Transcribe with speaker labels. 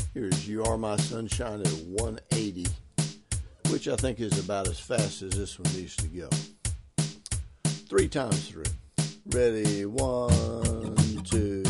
Speaker 1: Here's You Are My Sunshine at 180, which I think is about as fast as this one needs to go. 3 times through. Ready, 1, 2.